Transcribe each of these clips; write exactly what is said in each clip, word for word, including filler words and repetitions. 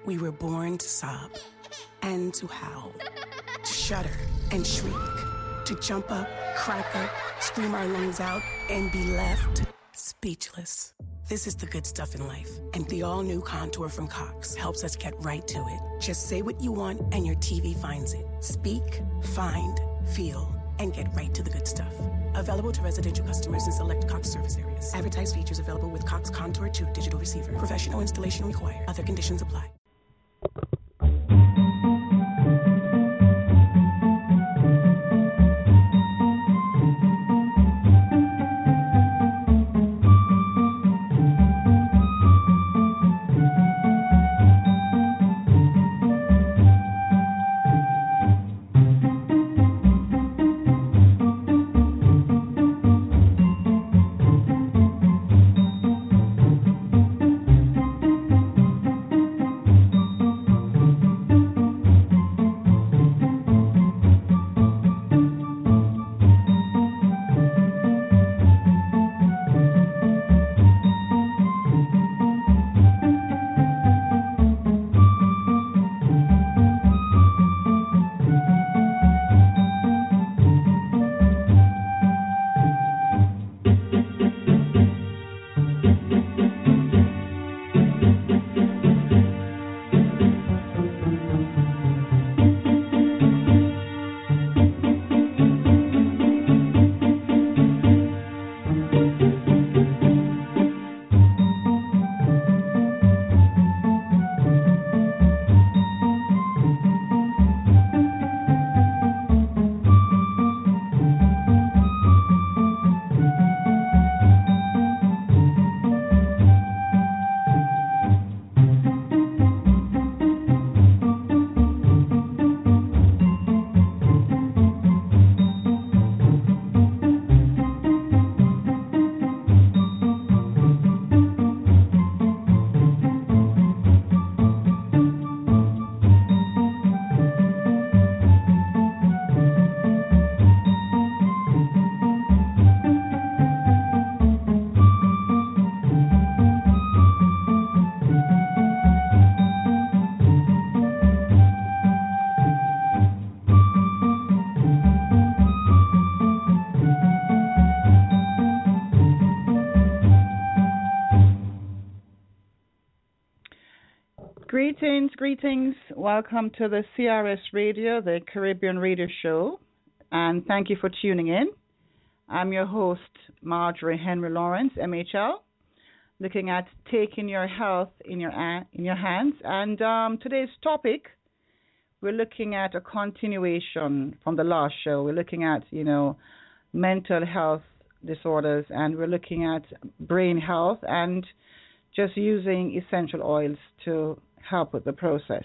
We were born to sob and to howl, to shudder and shriek, to jump up, crack up, scream our lungs out, and be left speechless. This is the good stuff in life, and the all-new Contour from Cox helps us get right to it. Just say what you want, and your T V finds it. Speak, find, feel, and get right to the good stuff. Available to residential customers in select Cox service areas. Advertised features available with Cox Contour two digital receiver. Professional installation required. Other conditions apply. Greetings, greetings. Welcome to the C R S Radio, the Caribbean Radio Show, and thank you for tuning in. I'm your host, Marjorie Henry Lawrence, M H L, looking at taking your health in your in your hands. And um, today's topic, we're looking at a continuation from the last show. We're looking at, you know, mental health disorders, and we're looking at brain health and just using essential oils to help with the process.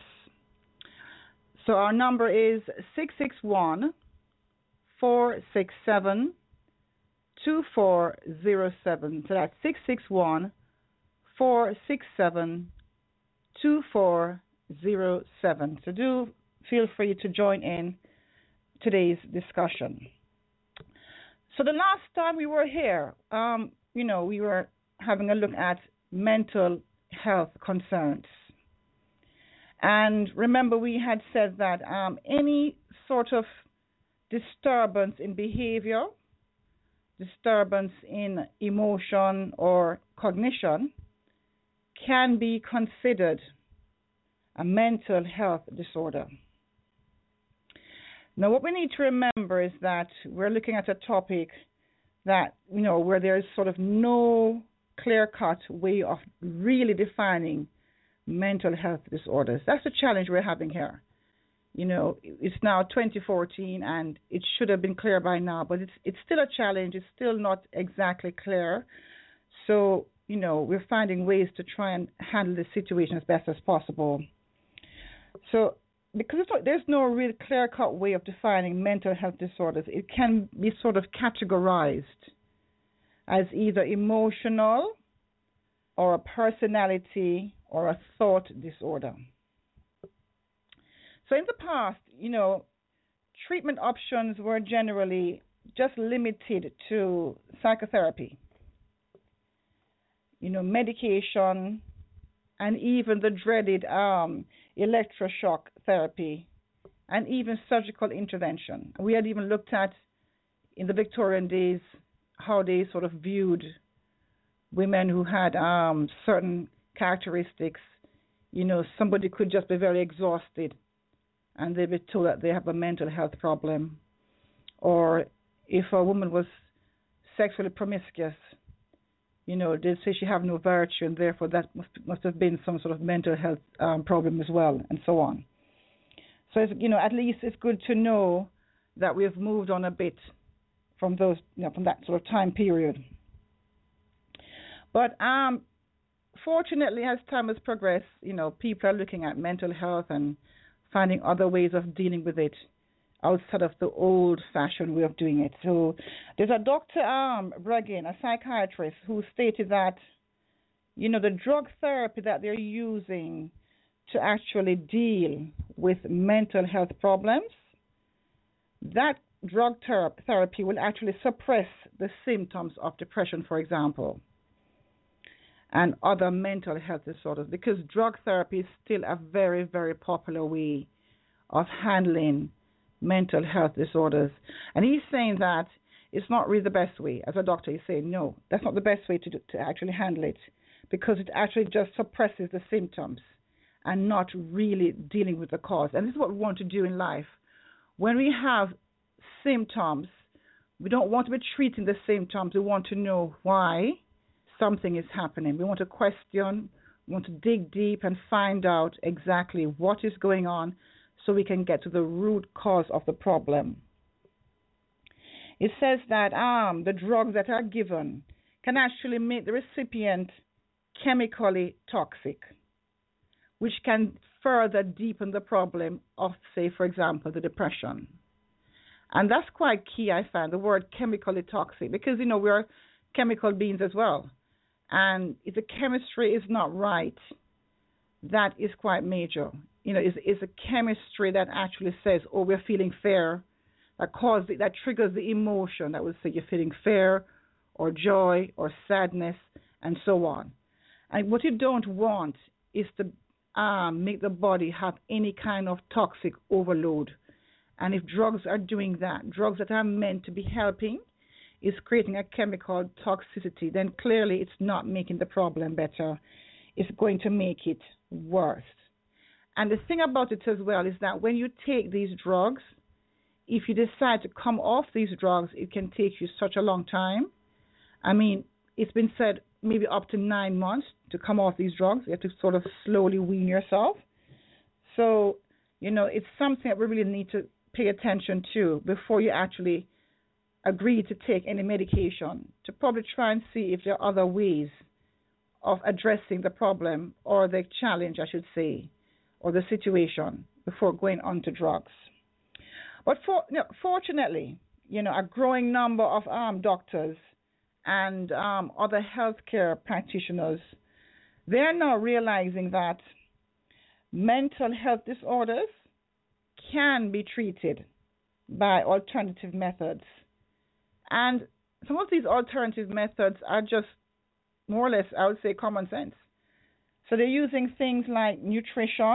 So our number is six six one, four six seven, two four zero seven. So that's six six one, four six seven, two four zero seven. So do feel free to join in today's discussion. So the last time we were here, um, you know, we were having a look at mental health concerns. And remember, we had said that um, any sort of disturbance in behavior, disturbance in emotion or cognition can be considered a mental health disorder. Now, what we need to remember is that we're looking at a topic that, you know, where there's sort of no clear-cut way of really defining mental health disorders. That's the challenge we're having here. You know, it's now twenty fourteen, and it should have been clear by now, but it's it's still a challenge. It's still not exactly clear. So, you know, we're finding ways to try and handle the situation as best as possible. So, because it's, there's no real clear-cut way of defining mental health disorders, it can be sort of categorized as either emotional or a personality or a thought disorder. So in the past, you know, treatment options were generally just limited to psychotherapy, you know, medication and even the dreaded um, electroshock therapy, and even surgical intervention. We had even looked at, in the Victorian days, how they sort of viewed women who had um, certain characteristics. You know, somebody could just be very exhausted and they'd be told that they have a mental health problem. Or if a woman was sexually promiscuous, you know, they'd say she have no virtue and therefore that must, must have been some sort of mental health um, problem as well, and so on. So, it's, you know, at least it's good to know that we have moved on a bit from those, you know, from that sort of time period. But um, fortunately, as time has progressed, you know, people are looking at mental health and finding other ways of dealing with it outside of the old-fashioned way of doing it. So there's a Doctor Um, Breggin, a psychiatrist, who stated that, you know, the drug therapy that they're using to actually deal with mental health problems, that drug ter- therapy will actually suppress the symptoms of depression, for example, and other mental health disorders, because drug therapy is still a very, very popular way of handling mental health disorders. And he's saying that it's not really the best way. As a doctor, he's saying, no, that's not the best way to do, to actually handle it, because it actually just suppresses the symptoms and not really dealing with the cause. And this is what we want to do in life. When we have symptoms, we don't want to be treating the symptoms. We want to know why something is happening. We want to question, we want to dig deep and find out exactly what is going on so we can get to the root cause of the problem. It says that um, the drugs that are given can actually make the recipient chemically toxic, which can further deepen the problem of, say, for example, the depression. And that's quite key, I find, the word chemically toxic, because, you know, we're chemical beings as well. And if the chemistry is not right, that is quite major. You know, it's, it's a chemistry that actually says, oh, we're feeling fear, that causes, that triggers the emotion that would say you're feeling fear or joy or sadness and so on. And what you don't want is to um, make the body have any kind of toxic overload. And if drugs are doing that, drugs that are meant to be helping, is creating a chemical toxicity, then clearly it's not making the problem better. It's going to make it worse. And the thing about it as well is that when you take these drugs, if you decide to come off these drugs, it can take you such a long time. I mean, it's been said maybe up to nine months to come off these drugs. You have to sort of slowly wean yourself. So, you know, it's something that we really need to pay attention to before you actually agree to take any medication, to probably try and see if there are other ways of addressing the problem or the challenge, I should say, or the situation before going on to drugs. But for, you know, fortunately, you know, a growing number of um, doctors and um, other healthcare practitioners, they're now realizing that mental health disorders can be treated by alternative methods. And some of these alternative methods are just more or less, I would say, common sense. So they're using things like nutrition,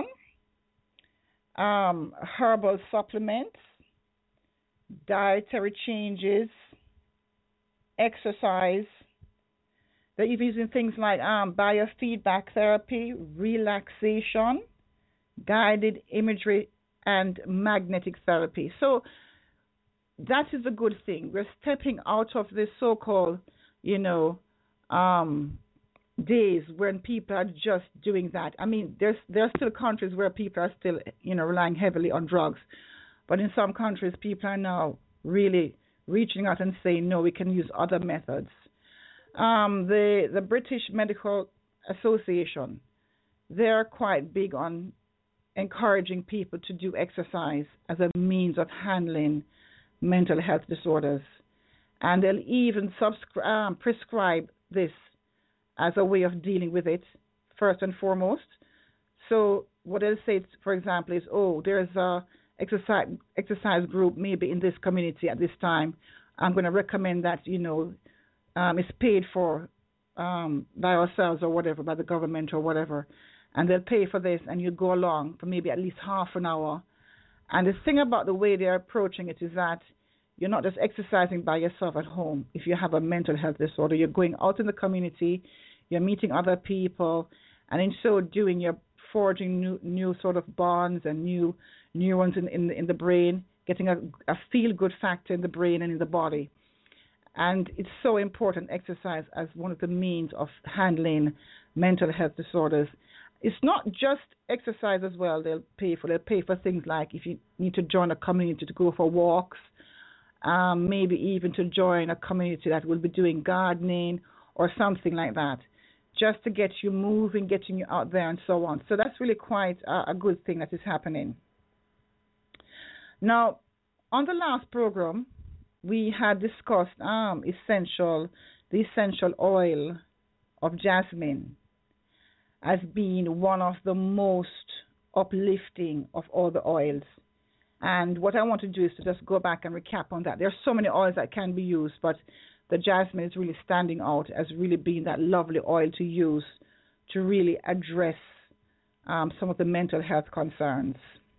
um, herbal supplements, dietary changes, exercise. They're even using things like um, biofeedback therapy, relaxation, guided imagery, and magnetic therapy. So that is a good thing. We're stepping out of this so-called, you know, um, days when people are just doing that. I mean, there's there are still countries where people are still, you know, relying heavily on drugs. But in some countries, people are now really reaching out and saying, no, we can use other methods. Um, the the British Medical Association, they're quite big on encouraging people to do exercise as a means of handling mental health disorders. And they'll even subscri- um, prescribe this as a way of dealing with it, first and foremost. So what they'll say, for example, is, oh, there's a exercise exercise group maybe in this community at this time. I'm going to recommend that, you know, um, it's paid for um, by ourselves or whatever, by the government or whatever. and they'll pay for this, and you go along for maybe at least half an hour. And the thing about the way they're approaching it is that you're not just exercising by yourself at home. If you have a mental health disorder, you're going out in the community, you're meeting other people, and in so doing, you're forging new, new sort of bonds and new neurons in, in, in the brain, getting a, a feel-good factor in the brain and in the body. And it's so important, exercise, as one of the means of handling mental health disorders. It's not just exercise as well they'll pay for. They'll pay for things like if you need to join a community to go for walks, um, maybe even to join a community that will be doing gardening or something like that, just to get you moving, getting you out there and so on. So that's really quite a, a good thing that is happening. Now, on the last program, we had discussed um, essential, the essential oil of jasmine as being one of the most uplifting of all the oils. And what I want to do is to just go back and recap on that. There are so many oils that can be used, but the jasmine is really standing out as really being that lovely oil to use to really address um, some of the mental health concerns.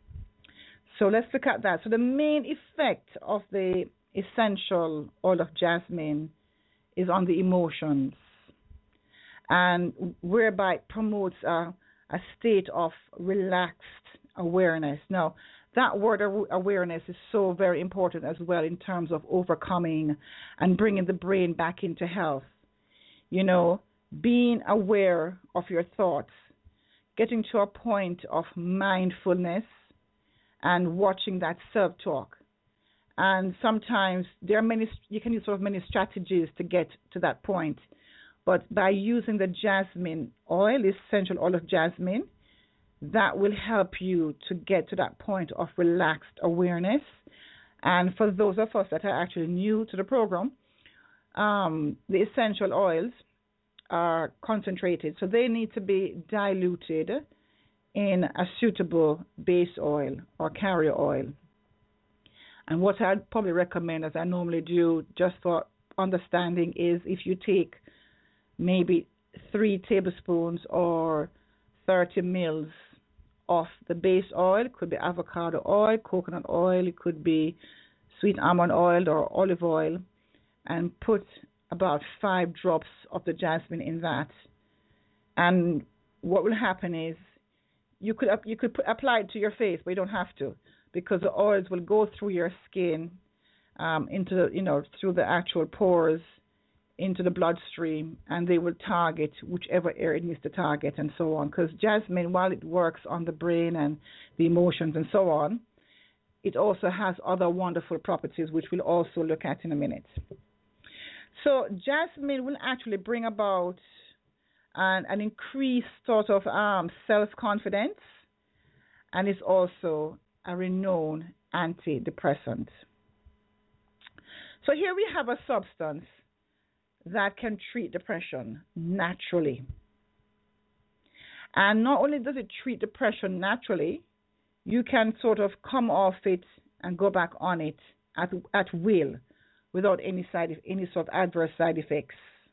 So let's look at that. So the main effect of the essential oil of jasmine is on the emotions, and whereby it promotes a, a state of relaxed awareness. Now, that word awareness is so very important as well in terms of overcoming and bringing the brain back into health. You know, being aware of your thoughts, getting to a point of mindfulness and watching that self-talk. And sometimes there are many, you can use sort of many strategies to get to that point. But by using the jasmine oil, the essential oil of jasmine, that will help you to get to that point of relaxed awareness. And for those of us that are actually new to the program, um, the essential oils are concentrated, so they need to be diluted in a suitable base oil or carrier oil. And what I'd probably recommend, as I normally do, just for understanding, is if you take maybe three tablespoons or thirty mils of the base oil. It could be avocado oil, coconut oil, it could be sweet almond oil or olive oil, and put about five drops of the jasmine in that. And what will happen is you could you could put, apply it to your face, but you don't have to, because the oils will go through your skin, um, into the, you know, through the actual pores, into the bloodstream, and they will target whichever area it needs to target and so on. Because jasmine, while it works on the brain and the emotions and so on, it also has other wonderful properties, which we'll also look at in a minute. So jasmine will actually bring about an, an increased sort of um, self-confidence, and is also a renowned antidepressant. So here we have a substance that can treat depression naturally. And not only does it treat depression naturally, you can sort of come off it and go back on it at at will, without any side any sort of adverse side effects.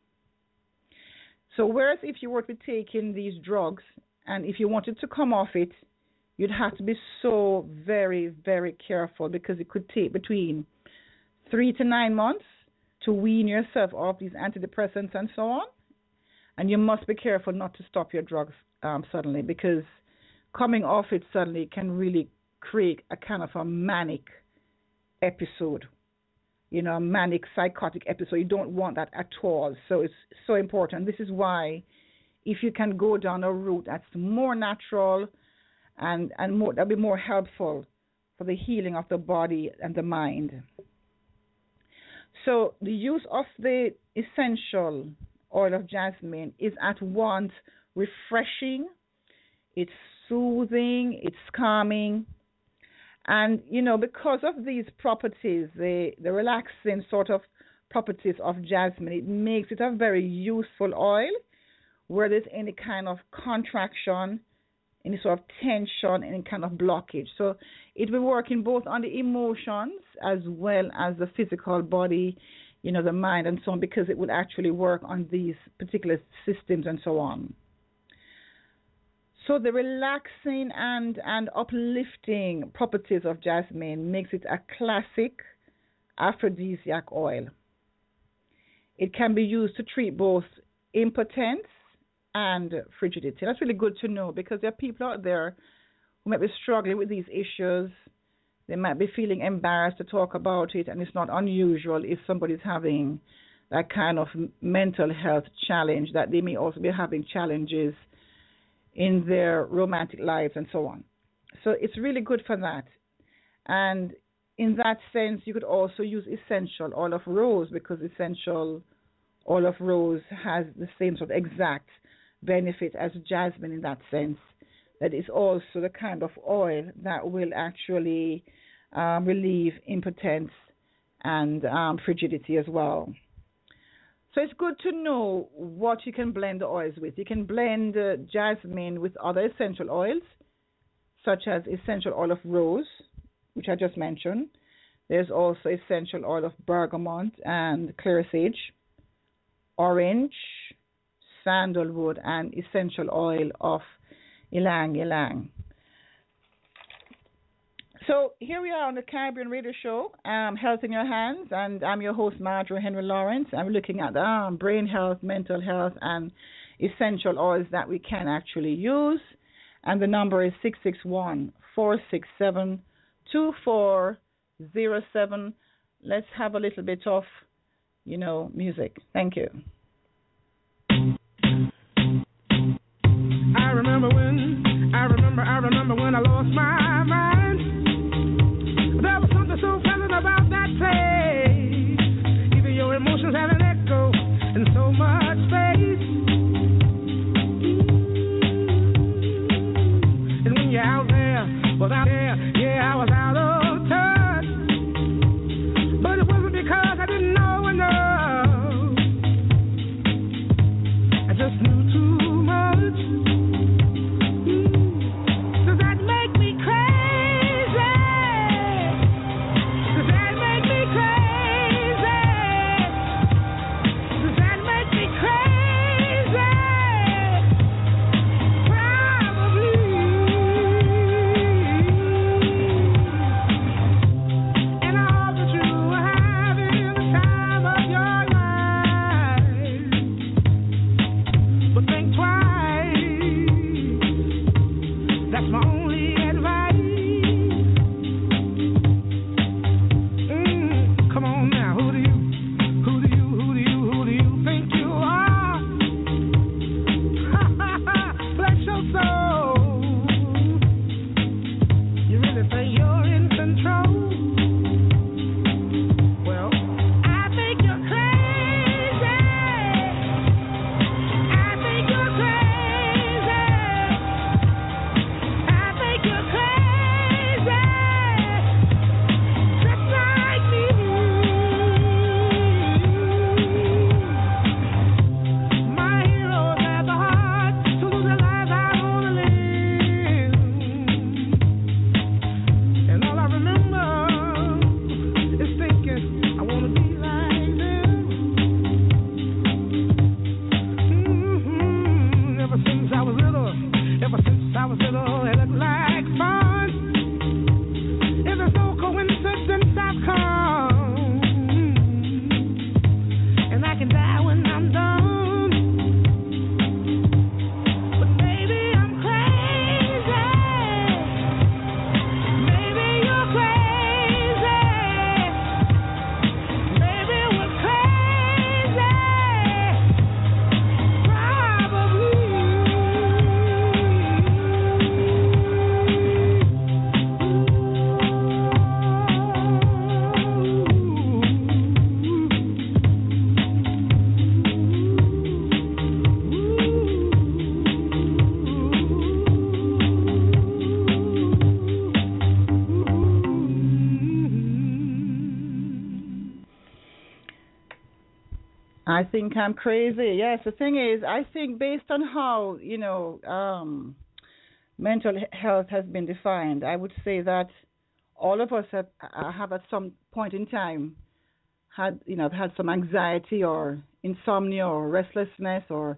So whereas if you were to be taking these drugs, and if you wanted to come off it, you'd have to be so very, very careful, because it could take between three to nine months to wean yourself off these antidepressants and so on. And you must be careful not to stop your drugs um, suddenly, because coming off it suddenly can really create a kind of a manic episode, you know, a manic psychotic episode. You don't want that at all. So it's so important. This is why if you can go down a route that's more natural and, and more, that'll be more helpful for the healing of the body and the mind. So the use of the essential oil of jasmine is at once refreshing, it's soothing, it's calming. And, you know, because of these properties, the, the relaxing sort of properties of jasmine, it makes it a very useful oil where there's any kind of contraction, any sort of tension, any kind of blockage. So it will work in both on the emotions as well as the physical body, you know, the mind and so on, because it will actually work on these particular systems and so on. So the relaxing and, and uplifting properties of jasmine makes it a classic aphrodisiac oil. It can be used to treat both impotence and frigidity. That's really good to know because there are people out there who might be struggling with these issues. They might be feeling embarrassed to talk about it, and it's not unusual if somebody's having that kind of mental health challenge, that they may also be having challenges in their romantic lives and so on. So it's really good for that. And in that sense, you could also use essential oil of rose because essential oil of rose has the same sort of exact benefit as jasmine in that sense. That is also the kind of oil that will actually um, relieve impotence and um, frigidity as well. So it's good to know what you can blend the oils with. You can blend uh, jasmine with other essential oils, such as essential oil of rose, which I just mentioned. There's also essential oil of bergamot and clear sage, orange, sandalwood, and essential oil of ylang ylang. So here we are on the Caribbean Radio Show, um, Health in Your Hands, and I'm your host, Marjorie Henry Lawrence. I'm looking at um, brain health, mental health, and essential oils that we can actually use. And the number is six six one, four six seven, two four zero seven. Let's have a little bit of, you know, music. Thank you. I remember when, I remember, I remember when I lost my mind. There was something so pleasant about that place. Even your emotions have an echo in so much space. And when you're out there, was out there, yeah, I was out of touch. But it wasn't because I didn't know enough. I just knew too much. I think I'm crazy. Yes, the thing is, I think based on how, you know, um, mental health has been defined, I would say that all of us have, have at some point in time had, you know, had some anxiety or insomnia or restlessness or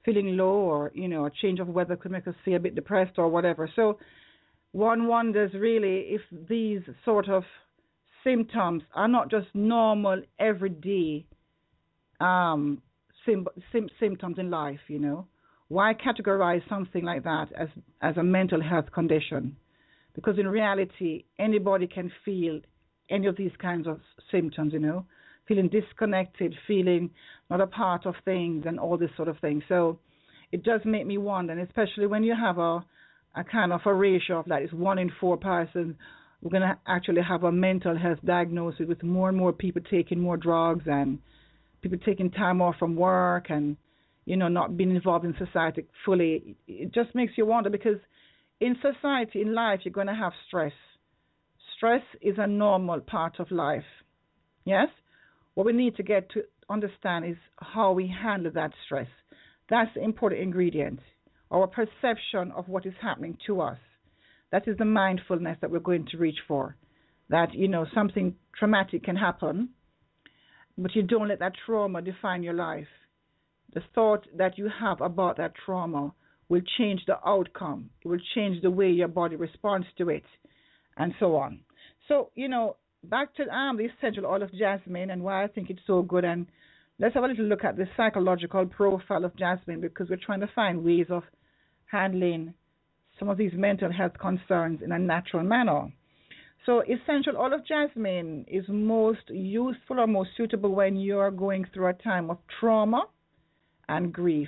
feeling low, or, you know, a change of weather could make us feel a bit depressed or whatever. So one wonders really if these sort of symptoms are not just normal, everyday um, sim- sim- symptoms in life, you know. Why categorize something like that as, as a mental health condition? Because in reality, anybody can feel any of these kinds of symptoms, you know, feeling disconnected, feeling not a part of things and all this sort of thing. So it does make me wonder, and especially when you have a, a kind of a ratio of like it's one in four persons, we're going to actually have a mental health diagnosis with more and more people taking more drugs and people taking time off from work and, you know, not being involved in society fully. It just makes you wonder, because in society, in life, you're going to have stress. Stress is a normal part of life. Yes? What we need to get to understand is how we handle that stress. That's the important ingredient. Our perception of what is happening to us. That is the mindfulness that we're going to reach for. That, you know, something traumatic can happen, but you don't let that trauma define your life. The thought that you have about that trauma will change the outcome. It will change the way your body responds to it, and so on. So, you know, back to um, the essential oil of jasmine and why I think it's so good. And let's have a little look at the psychological profile of jasmine, because we're trying to find ways of handling some of these mental health concerns in a natural manner. So essential oil of jasmine is most useful or most suitable when you're going through a time of trauma and grief.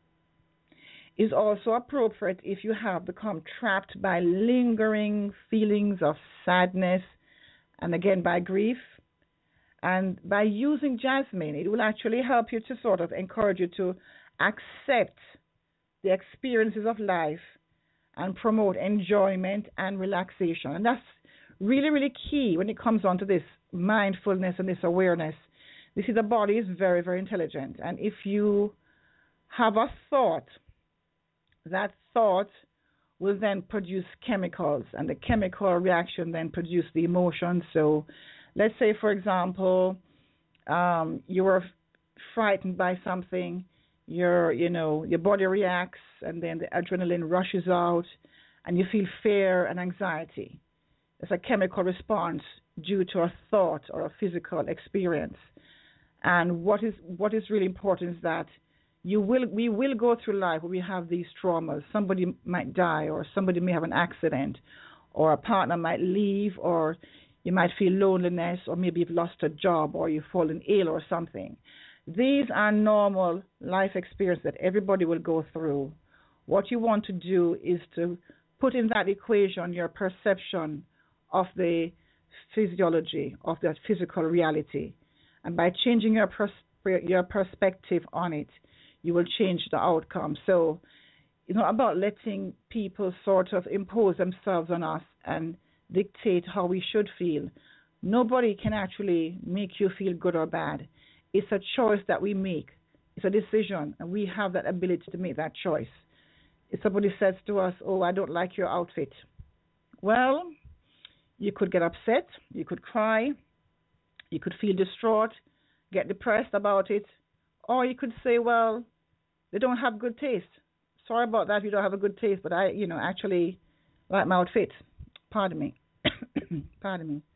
Is also appropriate if you have become trapped by lingering feelings of sadness and again by grief. And by using jasmine, it will actually help you to sort of encourage you to accept the experiences of life and promote enjoyment and relaxation. And that's really, really key when it comes on to this mindfulness and this awareness. You see, the body is very, very intelligent. And if you have a thought, that thought will then produce chemicals, and the chemical reaction then produce the emotion. So let's say, for example, um, you were frightened by something, your, you know, your body reacts, and then the adrenaline rushes out, and you feel fear and anxiety. It's a chemical response due to a thought or a physical experience. And what is what is really important is that You will, we will go through life where we have these traumas. Somebody might die, or somebody may have an accident, or a partner might leave, or you might feel loneliness, or maybe you've lost a job, or you've fallen ill or something. These are normal life experiences that everybody will go through. What you want to do is to put in that equation your perception of the physiology, of that physical reality. And by changing your pers- your perspective on it, you will change the outcome. So it's not about letting people sort of impose themselves on us and dictate how we should feel. Nobody can actually make you feel good or bad. It's a choice that we make. It's a decision, and we have that ability to make that choice. If somebody says to us, oh, I don't like your outfit, well, you could get upset, you could cry, you could feel distraught, get depressed about it, or you could say, well, they don't have good taste. Sorry about that if you don't have a good taste, but I, you know, actually like my outfit. Pardon me. Pardon me.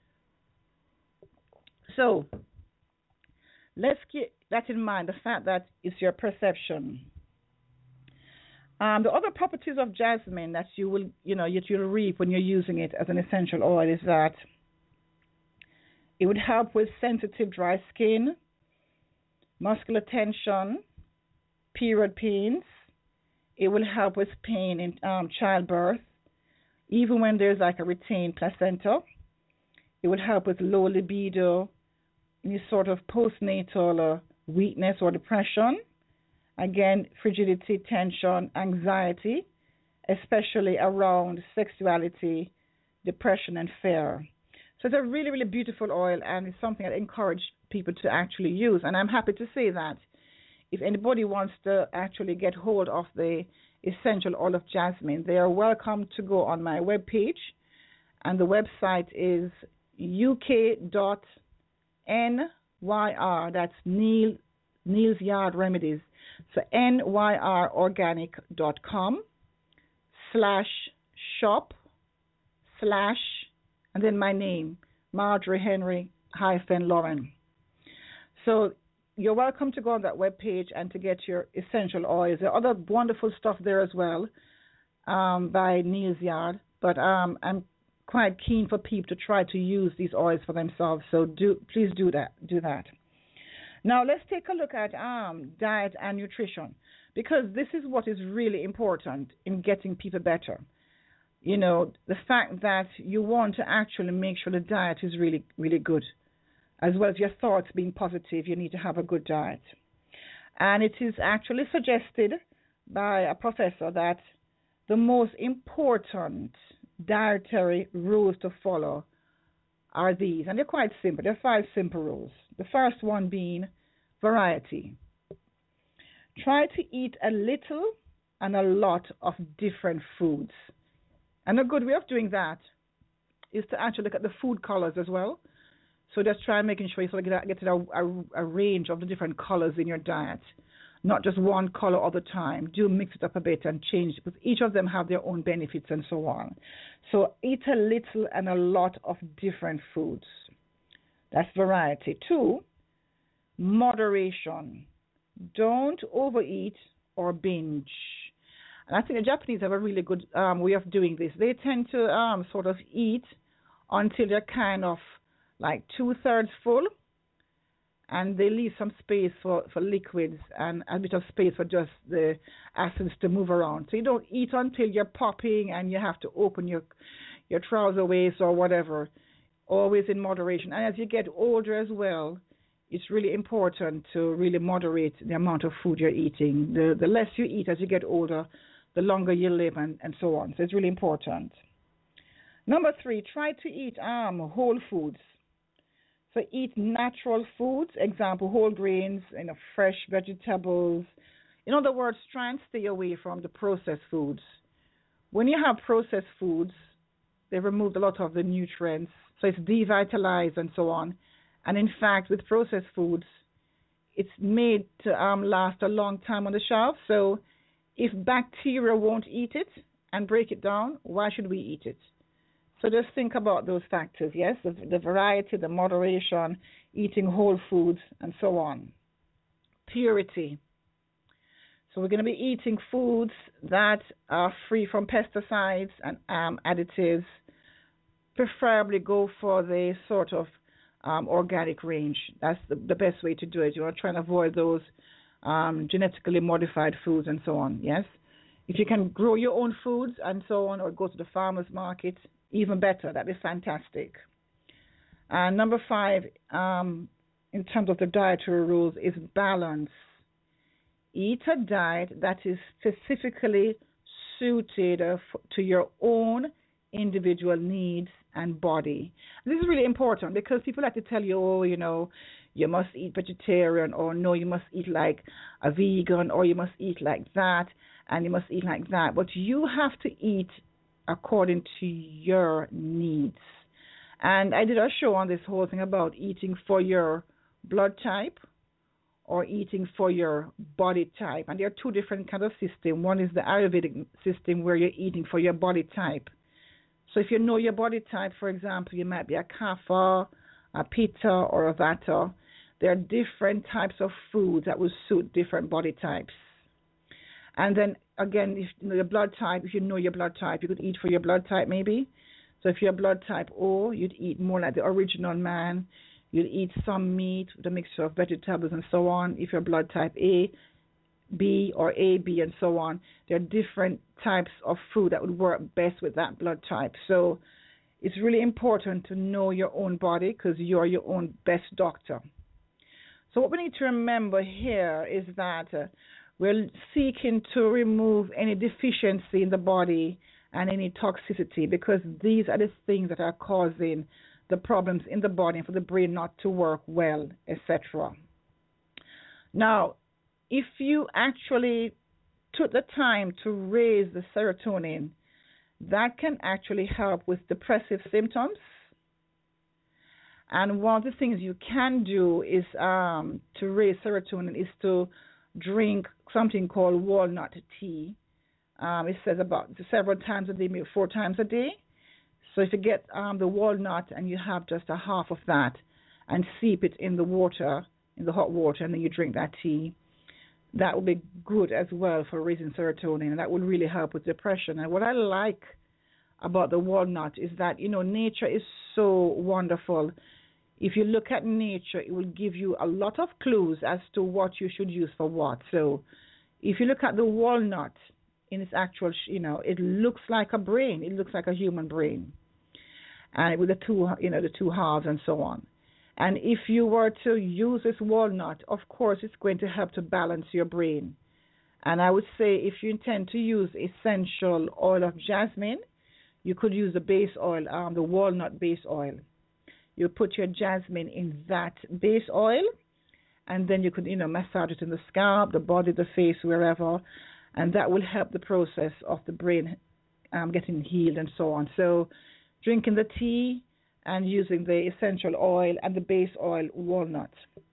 So let's keep that in mind, the fact that it's your perception. Um, the other properties of jasmine that you will, you know, that you'll reap when you're using it as an essential oil is that it would help with sensitive dry skin, muscular tension, period pains. It will help with pain in um, childbirth, even when there's like a retained placenta. It will help with low libido, any sort of postnatal uh, weakness or depression. Again, frigidity, tension, anxiety, especially around sexuality, depression, and fear. So it's a really, really beautiful oil, and it's something I encourage people to actually use. And I'm happy to say that if anybody wants to actually get hold of the essential oil of jasmine, they are welcome to go on my webpage, and the website is u k dot n y r. That's Neil Neil's Yard Remedies. So N Y R organic dot com slash shop slash and then my name, Marjorie Henry hyphen Lauren. So you're welcome to go on that webpage and to get your essential oils. There are other wonderful stuff there as well um, by Neil's Yard, but um, I'm quite keen for people to try to use these oils for themselves. So do please do that. Do that. Now let's take a look at um, diet and nutrition, because this is what is really important in getting people better. You know, the fact that you want to actually make sure the diet is really, really good, as well as your thoughts being positive. You need to have a good diet. And it is actually suggested by a professor that the most important dietary rules to follow are these, and they're quite simple. There are five simple rules. The first one being variety. Try to eat a little and a lot of different foods. And a good way of doing that is to actually look at the food colors as well. So just try making sure you sort of get, get a, a, a range of the different colors in your diet, not just one color all the time. Do mix it up a bit and change it, because each of them have their own benefits and so on. So eat a little and a lot of different foods. That's variety. Two, moderation. Don't overeat or binge. And I think the Japanese have a really good um, way of doing this. They tend to um, sort of eat until they're kind of like two-thirds full, and they leave some space for, for liquids and a bit of space for just the acids to move around. So you don't eat until you're popping and you have to open your your trouser waist or whatever, always in moderation. And as you get older as well, it's really important to really moderate the amount of food you're eating. The, the less you eat as you get older, the longer you live and, and so on. So it's really important. Number three, try to eat um, whole foods. So eat natural foods, example, whole grains, you know, fresh vegetables. In other words, try and stay away from the processed foods. When you have processed foods, they removed a lot of the nutrients, so it's devitalized and so on. And in fact, with processed foods, it's made to um, last a long time on the shelf. So if bacteria won't eat it and break it down, why should we eat it? So just think about those factors, yes, the, the variety, the moderation, eating whole foods, and so on. Purity. So we're going to be eating foods that are free from pesticides and um, additives. Preferably go for the sort of um, organic range. That's the, the best way to do it. You want to try and avoid those um, genetically modified foods and so on, yes. If you can grow your own foods and so on, or go to the farmer's market, even better. That is fantastic. And number five, um, in terms of the dietary rules, is balance. Eat a diet that is specifically suited uh, f- to your own individual needs and body. And this is really important, because people like to tell you, oh, you know, you must eat vegetarian, or no, you must eat like a vegan, or you must eat like that, and you must eat like that. But you have to eat according to your needs. And I did a show on this whole thing about eating for your blood type or eating for your body type. And there are two different kinds of systems. One is the Ayurvedic system, where you're eating for your body type. So if you know your body type, for example, you might be a Kapha, a Pitta, or a Vata. There are different types of foods that will suit different body types. And then again, if you know your blood type, if you know your blood type, you could eat for your blood type maybe. So if you're blood type O, you'd eat more like the original man. You'd eat some meat with a mixture of vegetables and so on. If you're blood type A, B, or A, B, and so on, there are different types of food that would work best with that blood type. So it's really important to know your own body, because you're your own best doctor. So what we need to remember here is that uh, we're seeking to remove any deficiency in the body and any toxicity, because these are the things that are causing the problems in the body and for the brain not to work well, et cetera. Now, if you actually took the time to raise the serotonin, that can actually help with depressive symptoms And one of the things you can do is um, to raise serotonin is to drink something called walnut tea. Um, it says about several times a day, maybe four times a day. So if you get um, the walnut and you have just a half of that and steep it in the water, in the hot water, and then you drink that tea, that will be good as well for raising serotonin, and that will really help with depression. And what I like about the walnut is that, you know, nature is so wonderful. If you look at nature, it will give you a lot of clues as to what you should use for what. So if you look at the walnut in its actual, you know, it looks like a brain. It looks like a human brain, and with the two, you know, the two halves and so on. And if you were to use this walnut, of course, it's going to help to balance your brain. And I would say if you intend to use essential oil of jasmine, you could use the base oil, um, the walnut base oil. You put your jasmine in that base oil, and then you could, you know, massage it in the scalp, the body, the face, wherever, and that will help the process of the brain um, getting healed and so on. So drinking the tea and using the essential oil and the base oil walnut.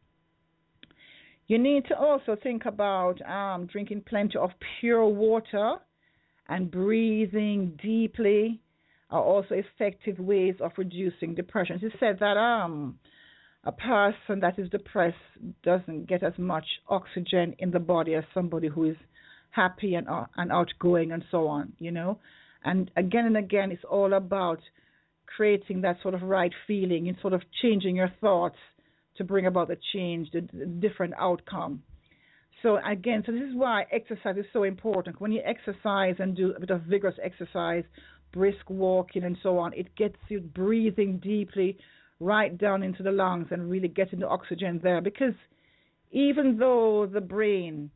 You need to also think about um, drinking plenty of pure water and breathing deeply are also effective ways of reducing depression. It said that um, a person that is depressed doesn't get as much oxygen in the body as somebody who is happy and, uh, and outgoing and so on, you know. And again and again, it's all about creating that sort of right feeling and sort of changing your thoughts to bring about the change, the, the different outcome. So again, so this is why exercise is so important. When you exercise and do a bit of vigorous exercise, brisk walking and so on, it gets you breathing deeply right down into the lungs and really getting the oxygen there. Because even though the brain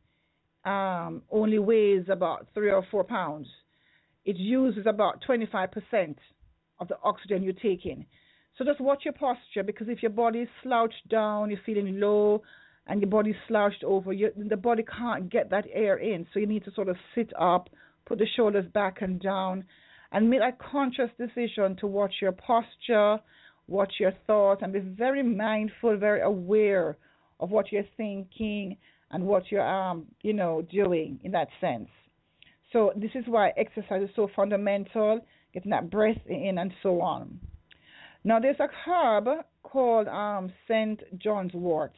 um, only weighs about three or four pounds, it uses about twenty-five percent of the oxygen you take in. So just watch your posture, because if your body is slouched down, you're feeling low, and your body is slouched over, you, the body can't get that air in. So you need to sort of sit up, put the shoulders back and down, and make a conscious decision to watch your posture, watch your thoughts, and be very mindful, very aware of what you're thinking and what you're, um, you know, doing in that sense. So this is why exercise is so fundamental, getting that breath in and so on. Now, there's a herb called um, Saint John's wort,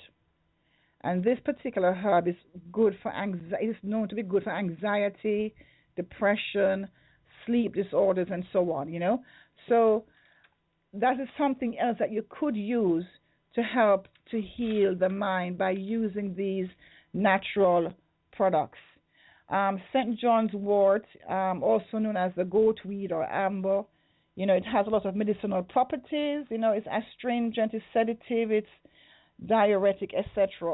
and this particular herb is good for anxiety. It's known to be good for anxiety, depression, sleep disorders, and so on, you know. So that is something else that you could use to help to heal the mind by using these natural products. Um, Saint John's wort, um, also known as the goatweed or amber, you know, it has a lot of medicinal properties. You know, it's astringent, it's sedative, it's diuretic, et cetera.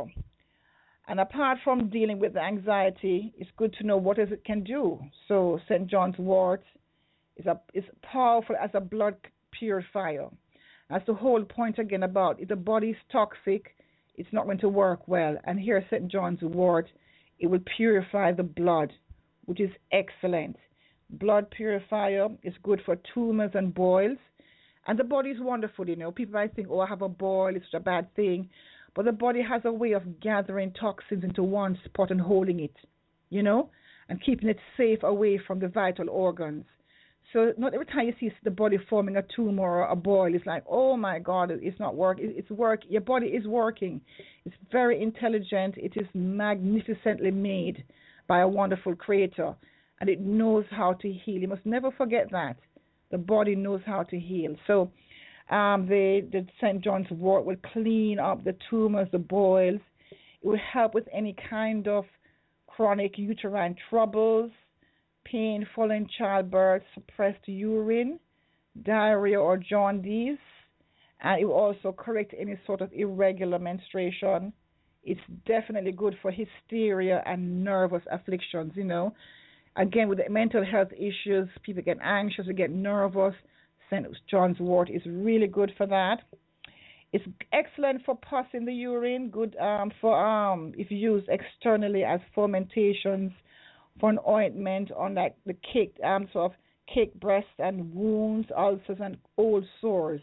And apart from dealing with the anxiety, it's good to know what it can do. So Saint John's wort is a is powerful as a blood purifier. That's the whole point again about if the body is toxic, it's not going to work well. And here Saint John's wort, it will purify the blood, which is excellent. Blood purifier is good for tumors and boils. And the body is wonderful, you know. People might think, oh, I have a boil, it's a bad thing. But the body has a way of gathering toxins into one spot and holding it, you know, and keeping it safe away from the vital organs. So not every time you see the body forming a tumor or a boil, it's like, oh, my God, it's not working. It's work. Your body is working. It's very intelligent. It is magnificently made by a wonderful creator, and it knows how to heal. You must never forget that. The body knows how to heal. So um, the, the Saint John's wort will clean up the tumors, the boils. It will help with any kind of chronic uterine troubles, pain following childbirth, suppressed urine, diarrhea or jaundice, and it will also correct any sort of irregular menstruation. It's definitely good for hysteria and nervous afflictions, you know. Again, with the mental health issues, people get anxious, they get nervous. Saint John's wort is really good for that. It's excellent for pus in the urine, good um, for um, if used externally as fomentations, for an ointment on like the caked um, sort of caked breasts and wounds, ulcers, and old sores.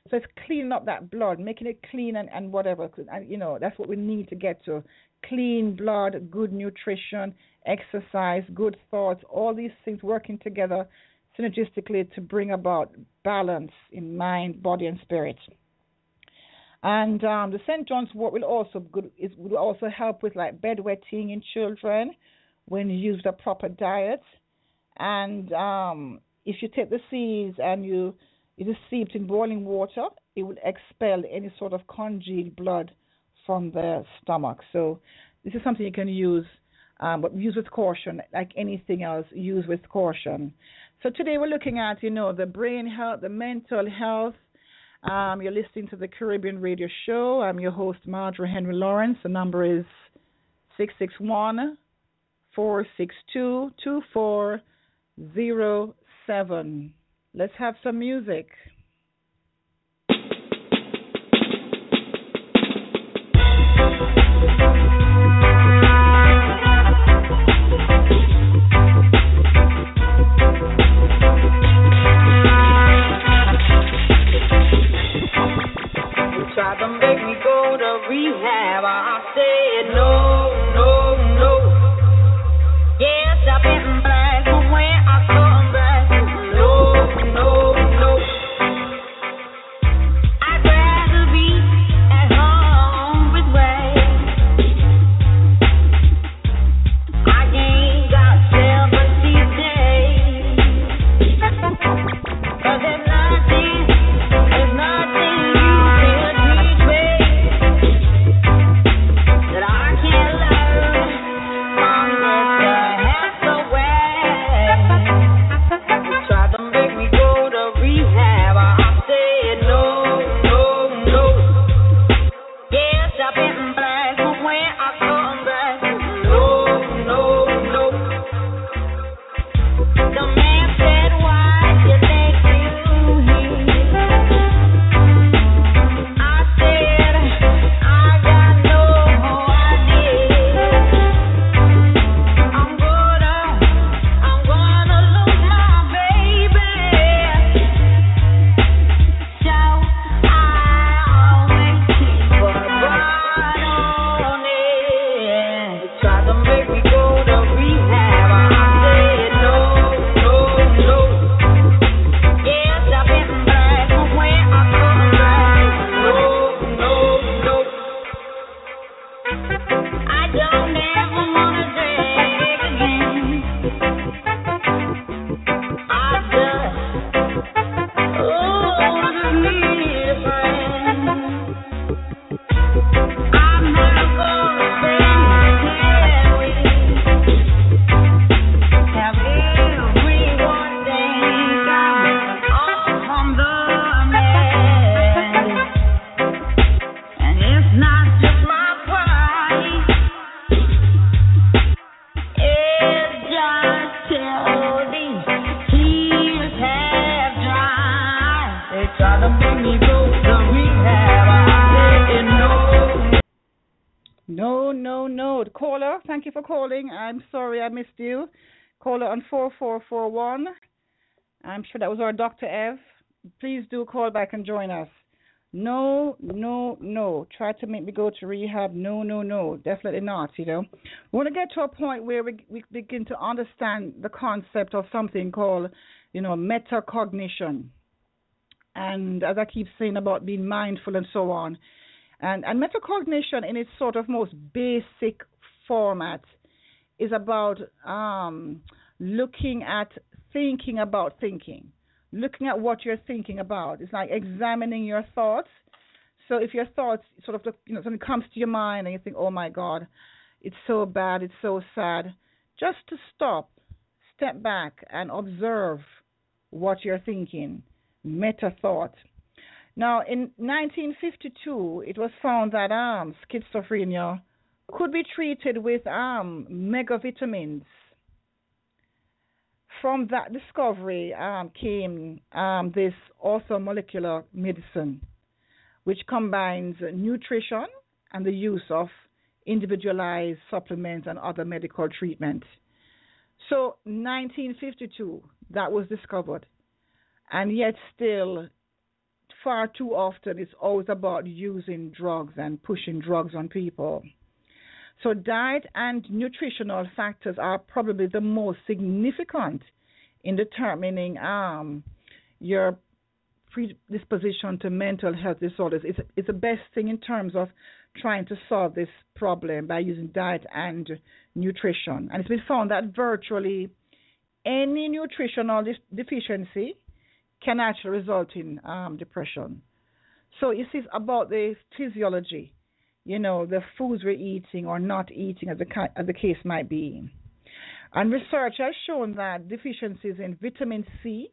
So it's cleaning up that blood, making it clean and, and whatever. And, you know, that's what we need to get to. Clean blood, good nutrition, exercise, good thoughts, all these things working together synergistically to bring about balance in mind, body, and spirit. And um, the Saint John's wort will also good is will also help with like bedwetting in children when you use the proper diet. And um, if you take the seeds and you it is steeped in boiling water, it will expel any sort of congealed blood from the stomach. So this is something you can use, um, but use with caution. Like anything else, use with caution. So today we're looking at, you know, the brain health, the mental health. Um, you're listening to the Caribbean Radio Show. I'm your host, Marjorie Henry Lawrence. The number is six six one, four six two, two four zero seven. Let's have some music. Tried to make me go to rehab. I said no, no, no. Yes, I've been black, but when I come back, no, no, no. I'd rather be at home with Ray. I ain't got seventy days. But there's nothing, there's nothing you can teach me that I can't learn from this Hathaway. They tried to make me go to rehab. I said no, no, no. Yes, I've been black, but when I come back, no, no, no. The man said, why you think you here? I said, I got no idea. I'm gonna, I'm gonna lose my baby. So I always keep a guard on it. They tried to make me go to rehab. I said no, no, no. Yes, I've been black, but when I come back, no, no, no. I don't ever wanna drink again. I just, oh, just need a friend. I'm not gonna spend ten weeks. Have everyone think I'm all from the man. And it's not just my pride. It's just till these tears have dried. They try to make me go to rehab. I said no. No, no, no. Caller, thank you for calling. I'm sorry I missed you. Caller on four four four one. I'm sure that was our Doctor Ev. Please do call back and join us. No, no, no. Try to make me go to rehab. No, no, no. Definitely not, you know. We want to get to a point where we, we begin to understand the concept of something called, you know, metacognition. And as I keep saying about being mindful and so on. And, and metacognition in its sort of most basic format is about um, looking at thinking about thinking, looking at what you're thinking about. It's like examining your thoughts. So if your thoughts sort of, you know, something comes to your mind and you think, oh my God, it's so bad, it's so sad, just to stop, step back and observe what you're thinking, meta thought. Now, in nineteen fifty-two, it was found that um, schizophrenia could be treated with um, megavitamins. From that discovery um, came um, this orthomolecular medicine, which combines nutrition and the use of individualized supplements and other medical treatment. So, nineteen fifty-two, that was discovered. And yet still, far too often it's always about using drugs and pushing drugs on people. So diet and nutritional factors are probably the most significant in determining um, your predisposition to mental health disorders. It's, it's the best thing in terms of trying to solve this problem by using diet and nutrition. And it's been found that virtually any nutritional de- deficiency can actually result in um, depression. So it's about the physiology, you know, the foods we're eating or not eating, as the, as the case might be. And research has shown that deficiencies in vitamin C,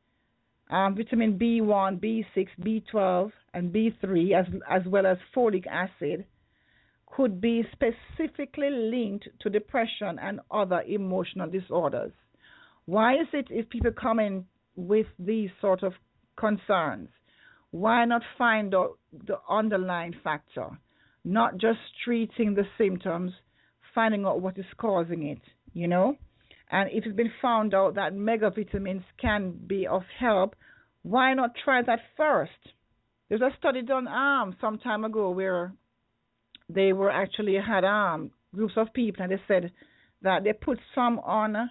um, vitamin B one, B six, B twelve, and B three, as, as well as folic acid, could be specifically linked to depression and other emotional disorders. Why is it if people come in with these sort of concerns, why not find out the underlying factor, not just treating the symptoms, finding out what is causing it, you know? And if it's been found out that megavitamins can be of help, why not try that first? There's a study done um, some time ago where they were actually had um, groups of people, and they said that they put some on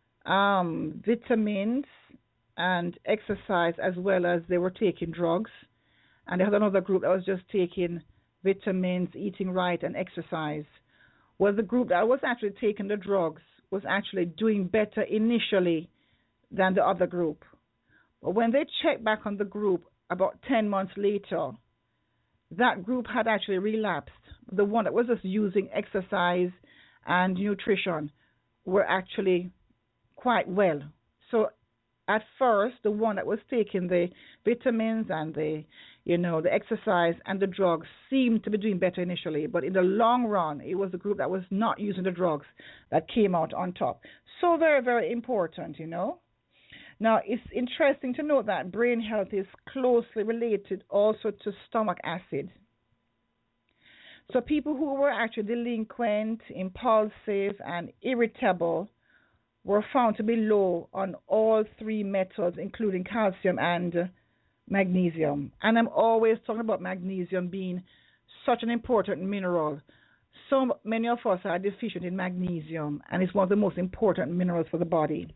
um, vitamins and exercise as well as they were taking drugs. And they had another group that was just taking vitamins, eating right, and exercise. Well, the group that was actually taking the drugs was actually doing better initially than the other group. But when they checked back on the group about ten months later, that group had actually relapsed. The one that was just using exercise and nutrition were actually quite well. So at first, the one that was taking the vitamins and the, you know, the exercise and the drugs seemed to be doing better initially, but in the long run, it was the group that was not using the drugs that came out on top. So very, very important, you know. Now, it's interesting to note that brain health is closely related also to stomach acid. So people who were actually delinquent, impulsive, and irritable were found to be low on all three metals, including calcium and magnesium. And I'm always talking about magnesium being such an important mineral. So many of us are deficient in magnesium, and it's one of the most important minerals for the body.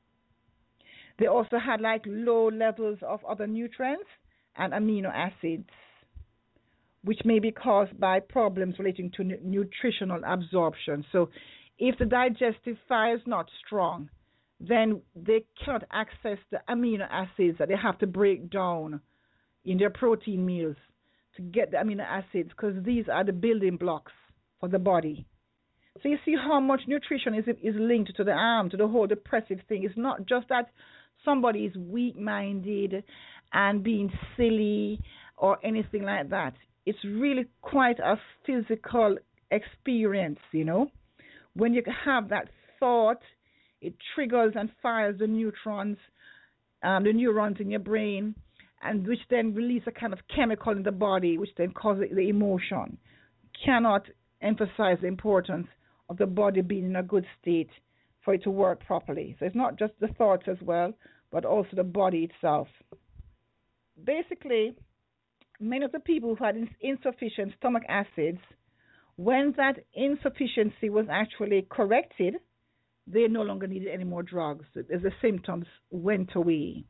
They also had like low levels of other nutrients and amino acids, which may be caused by problems relating to nu- nutritional absorption. So if the digestive fire is not strong, then they cannot access the amino acids that they have to break down in their protein meals to get the amino acids, because these are the building blocks for the body. So you see how much nutrition is is linked to the arm, to the whole depressive thing. It's not just that somebody is weak-minded and being silly or anything like that. It's really quite a physical experience, you know. When you have that thought, it triggers and fires the neutrons, um, the neurons in your brain, and which then release a kind of chemical in the body, which then causes the emotion. Cannot emphasize the importance of the body being in a good state for it to work properly. So it's not just the thoughts as well, but also the body itself. Basically, many of the people who had insufficient stomach acids, when that insufficiency was actually corrected, they no longer needed any more drugs. The symptoms went away.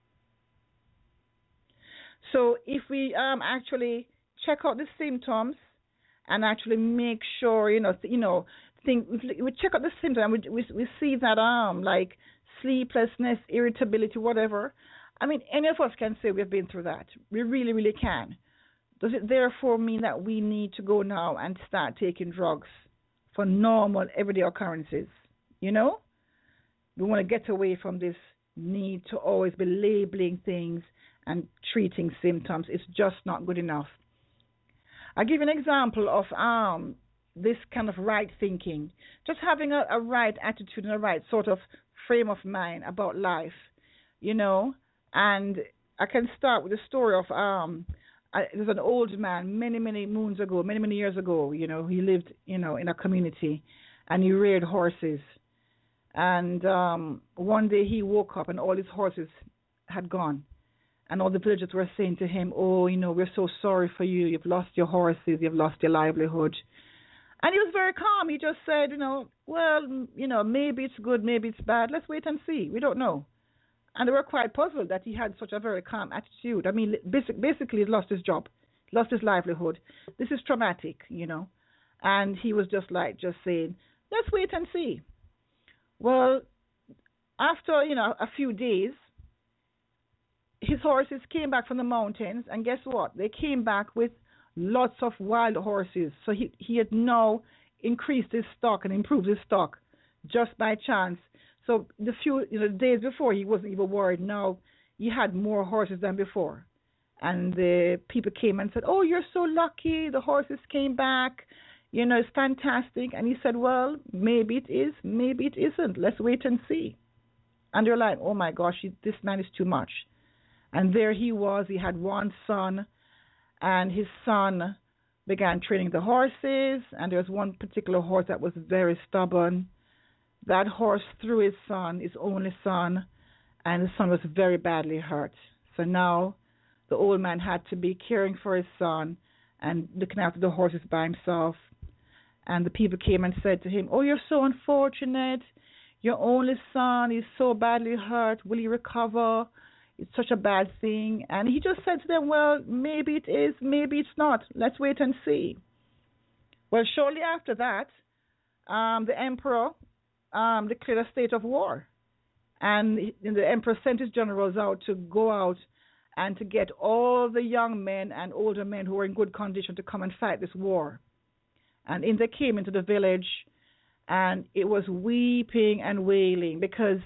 So if we um, actually check out the symptoms and actually make sure, you know, th- you know, think we check out the symptoms and we, we we see that um like sleeplessness, irritability, whatever. I mean, any of us can say we've been through that. We really, really can. Does it therefore mean that we need to go now and start taking drugs for normal, everyday occurrences? You know? We want to get away from this need to always be labeling things and treating symptoms. It's just not good enough. I'll give you an example of um this kind of right thinking. Just having a, a right attitude and a right sort of frame of mind about life, you know? And I can start with the story of um I, there's an old man many, many moons ago, many, many years ago, you know, he lived, you know, in a community and he reared horses. And um, one day he woke up and all his horses had gone. And all the villagers were saying to him, oh, you know, we're so sorry for you. You've lost your horses. You've lost your livelihood. And he was very calm. He just said, you know, well, you know, maybe it's good, maybe it's bad. Let's wait and see. We don't know. And they were quite puzzled that he had such a very calm attitude. I mean, basic, basically, he lost his job, lost his livelihood. This is traumatic, you know. And he was just like, just saying, let's wait and see. Well, after, you know, a few days, his horses came back from the mountains, and guess what? They came back with lots of wild horses. So he, he had now increased his stock and improved his stock just by chance. So the few you know, days before, he wasn't even worried. Now he had more horses than before. And the people came and said, oh, you're so lucky. The horses came back. You know, it's fantastic. And he said, well, maybe it is, maybe it isn't. Let's wait and see. And they're like, oh, my gosh, this man is too much. And there he was. He had one son, and his son began training the horses. And there was one particular horse that was very stubborn. That horse threw his son, his only son, and the son was very badly hurt. So now the old man had to be caring for his son and looking after the horses by himself. And the people came and said to him, oh, you're so unfortunate. Your only son is so badly hurt. Will he recover? It's such a bad thing. And he just said to them, well, maybe it is, maybe it's not. Let's wait and see. Well, shortly after that, um, the emperor um, declared a state of war. And the emperor sent his generals out to go out and to get all the young men and older men who were in good condition to come and fight this war. And in they came into the village, and it was weeping and wailing because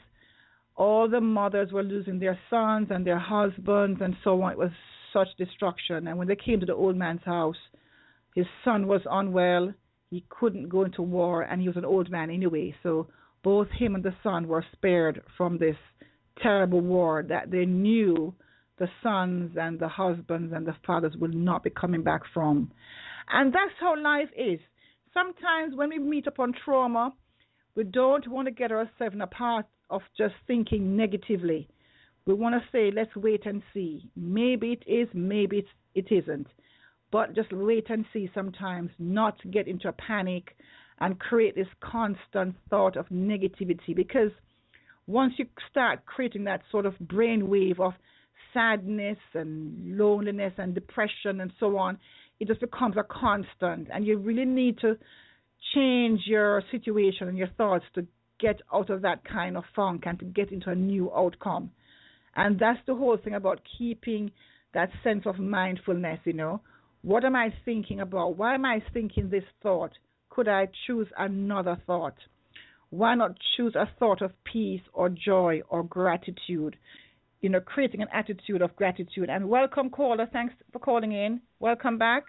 all the mothers were losing their sons and their husbands and so on. It was such destruction. And when they came to the old man's house, his son was unwell. He couldn't go into war, and he was an old man anyway. So both him and the son were spared from this terrible war that they knew the sons and the husbands and the fathers will not be coming back from. And that's how life is. Sometimes when we meet upon trauma, we don't want to get ourselves in a path of just thinking negatively. We want to say, let's wait and see. Maybe it is, maybe it's, it isn't. But just wait and see sometimes, not to get into a panic and create this constant thought of negativity. Because once you start creating that sort of brainwave of sadness and loneliness and depression and so on, it just becomes a constant. And you really need to change your situation and your thoughts to get out of that kind of funk and to get into a new outcome. And that's the whole thing about keeping that sense of mindfulness, you know. What am I thinking about? Why am I thinking this thought? Could I choose another thought? Why not choose a thought of peace or joy or gratitude? You know, creating an attitude of gratitude. And welcome, caller. Thanks for calling in. Welcome back.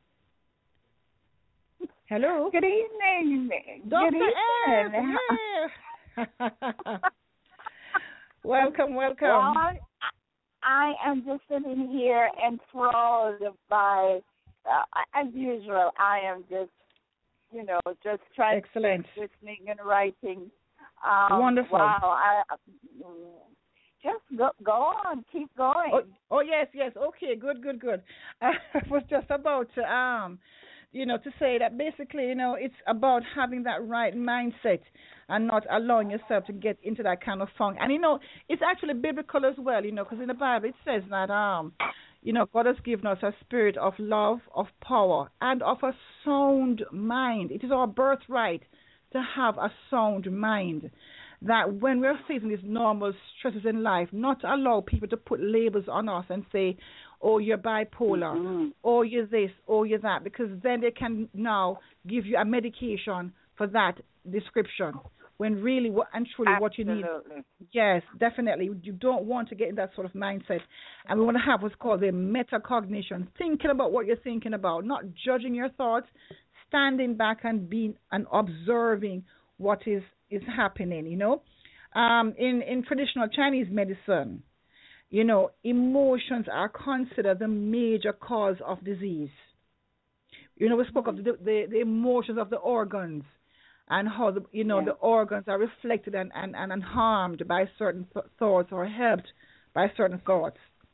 Hello. Good evening. Doctor Good evening. F. Welcome, welcome. Well, I, I am just sitting here enthralled by, uh, as usual, I am just, you know, just trying Excellent. to listening and writing. Um, Wonderful. Wow. I, just go, go on. Keep going. Oh, oh, yes, yes. Okay, good, good, good. I was just about to, um, you know, to say that basically, you know, it's about having that right mindset and not allowing yourself to get into that kind of funk. And, you know, it's actually biblical as well, you know, because in the Bible it says that, um, you know, God has given us a spirit of love, of power, and of a sound mind. It is our birthright to have a sound mind. That when we're facing these normal stresses in life, not to allow people to put labels on us and say, oh, you're bipolar, mm-hmm. or you're this, or you're that, because then they can now give you a medication for that description, when really and truly Absolutely. What you need. Yes, definitely. You don't want to get in that sort of mindset. And we want to have what's called the metacognition, thinking about what you're thinking about, not judging your thoughts, standing back and being and observing what is, is happening, you know. Um, in, in traditional Chinese medicine, you know, emotions are considered the major cause of disease. You know, we spoke of the, the, the emotions of the organs and how, the, you know, yeah. the organs are reflected and, and, and harmed by certain th- thoughts or helped by certain thoughts.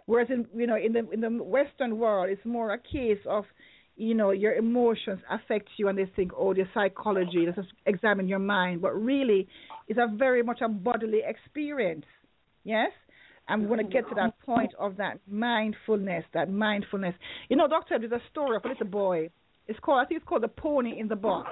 Whereas in you know in the in the Western world, it's more a case of you know your emotions affect you, and they think, oh, the psychology. Let's just examine your mind, but really, it's a very much a bodily experience. Yes. And we want to get to that point of that mindfulness, that mindfulness. You know, Doctor, there's a story of a little boy. It's called, I think it's called The Pony in the Box.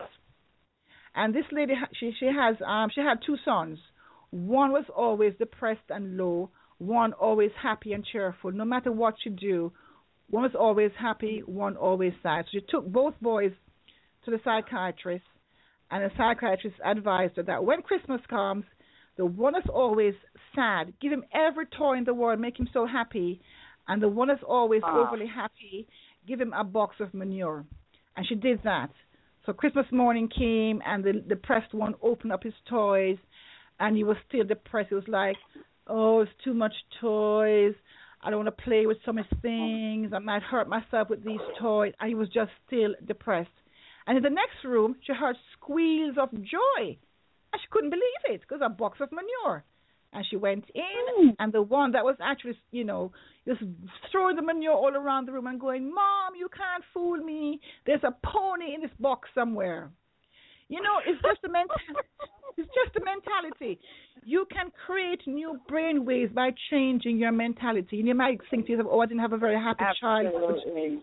And this lady, she she has, um, she had two sons. One was always depressed and low. One always happy and cheerful. No matter what you do, one was always happy, one always sad. So she took both boys to the psychiatrist, and the psychiatrist advised her that when Christmas comes, the one that's always sad, give him every toy in the world, make him so happy. And the one that's always oh. overly happy, give him a box of manure. And she did that. So Christmas morning came, and the depressed one opened up his toys, and he was still depressed. He was like, oh, it's too much toys. I don't want to play with so many things. I might hurt myself with these toys. And he was just still depressed. And in the next room, she heard squeals of joy. And she couldn't believe it because a box of manure. And she went in, mm. and the one that was actually, you know, just throwing the manure all around the room and going, Mom, you can't fool me. There's a pony in this box somewhere. You know, it's just a mentality. It's just a mentality. You can create new brain waves by changing your mentality. And you might think to yourself, oh, I didn't have a very happy childhood.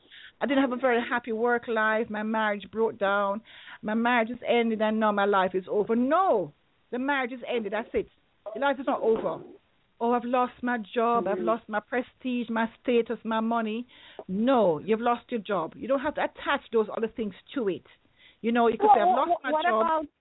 I didn't have a very happy work life. My marriage broke down. My marriage is ended, and now my life is over. No, the marriage is ended. That's it. Your life is not over. Oh, I've lost my job. Mm-hmm. I've lost my prestige, my status, my money. No, you've lost your job. You don't have to attach those other things to it. You know, you could well, say, I've lost what, my what job. About,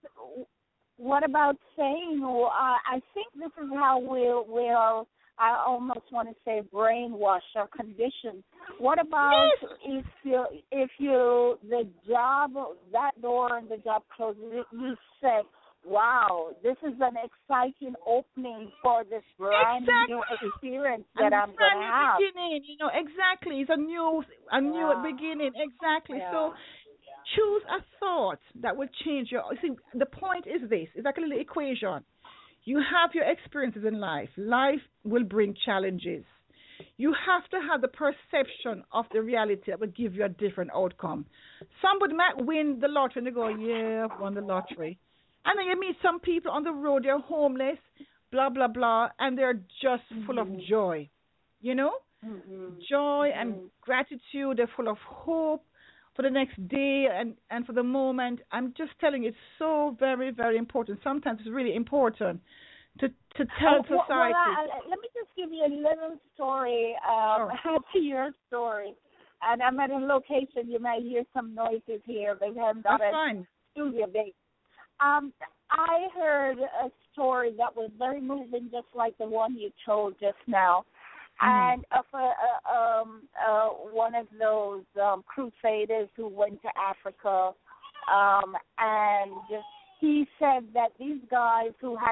what about saying, well, uh, I think this is how we'll, we'll I almost want to say brainwash or conditioned. What about yes. if you, if you, the job, that door and the job closes, you say, wow, this is an exciting opening for this brand exactly. new experience that and I'm going to have. Beginning, you know, exactly. It's a new, a new yeah. beginning, exactly. Yeah. So choose a thought that will change your. See, the point is this: it's like a little equation. You have your experiences in life. Life will bring challenges. You have to have the perception of the reality that will give you a different outcome. Somebody might win the lottery and they go, yeah, I've won the lottery. And then you meet some people on the road, they're homeless, blah, blah, blah, and they're just mm-hmm. full of joy, you know? Mm-hmm. Joy mm-hmm. and gratitude. They're full of hope for the next day and, and for the moment. I'm just telling you, it's so very, very important. Sometimes it's really important to, to tell oh, society. Well, uh, let me just give you a little story, um, sure. to your story. And I'm at a location. You may hear some noises here. They have not That's a fine. studio base. Um, I heard a story that was very moving, just like the one you told just now, mm. and of a, a, um, uh, one of those um, crusaders who went to Africa, um, and he said that these guys who had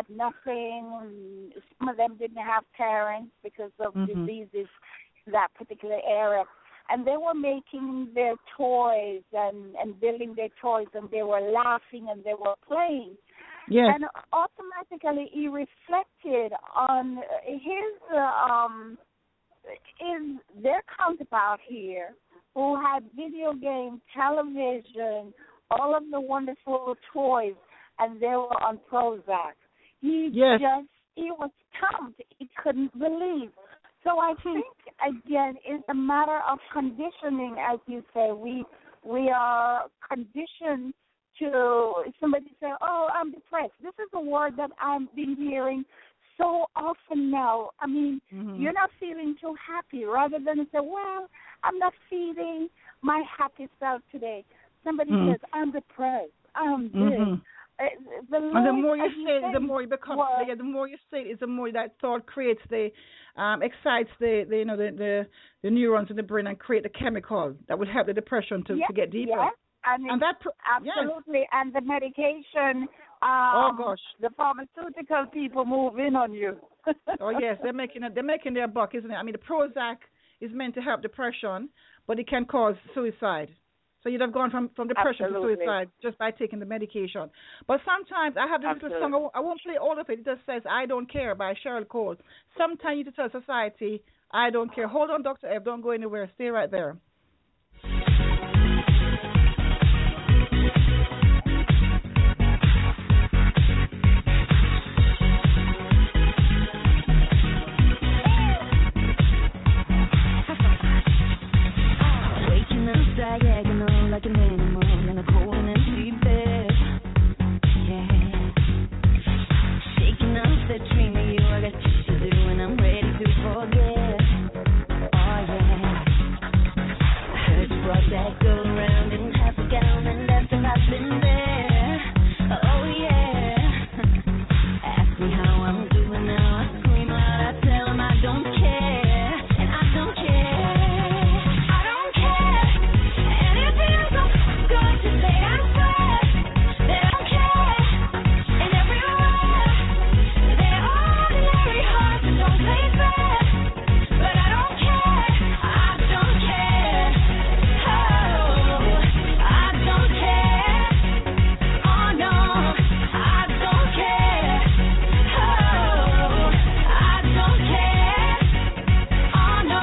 nothing, some of them didn't have parents because of mm-hmm. diseases in that particular area. And they were making their toys and, and building their toys, and they were laughing and they were playing. Yes. And automatically he reflected on his, uh, um, his their counterpart here, who had video game, television, all of the wonderful toys, and they were on Prozac. He yes. just, he was stumped. He couldn't believe. So I think, again, it's a matter of conditioning, as you say. We we are conditioned to somebody say, oh, I'm depressed. This is a word that I've been hearing so often now. I mean, mm-hmm. you're not feeling too happy, rather than say, well, I'm not feeling my happy self today. Somebody mm-hmm. says, I'm depressed. I'm this. Mm-hmm. Uh, the, and the more you say it, the more you become. Well, yeah, the more you say it, the more that thought creates the, um, excites the, the you know the, the the neurons in the brain and create the chemical that will help the depression to, yes, to get deeper. Yes, I mean, and that absolutely. Yes. And the medication. Um, oh gosh. The pharmaceutical people move in on you. oh yes, they're making it, they're making their buck, isn't it? I mean, the Prozac is meant to help depression, but it can cause suicide. So you'd have gone from, from depression Absolutely. to suicide just by taking the medication. But sometimes I have this little song, I won't play all of it. It just says, I Don't Care by Cheryl Cole. Sometimes you need to tell society, I don't care. Hold on, Doctor Eve. Don't go anywhere. Stay right there. Waking up diagonal like an animal in a cold and empty bed. Yeah. Shaking off the dream of you. I got shit to do and I'm ready to forget. Oh yeah. I heard you brought that girl around in half a gown and that's if I've been there. Oh yeah. Ask me how I'm doing now. I scream out, I tell him I don't care. And I don't care. I don't care. And it feels so good to say I swear that I don't care. And everywhere they're ordinary hearts that don't play fair. But I don't care. I don't care. Oh, I don't care. Oh no, I don't care. Oh, I don't care. Oh no.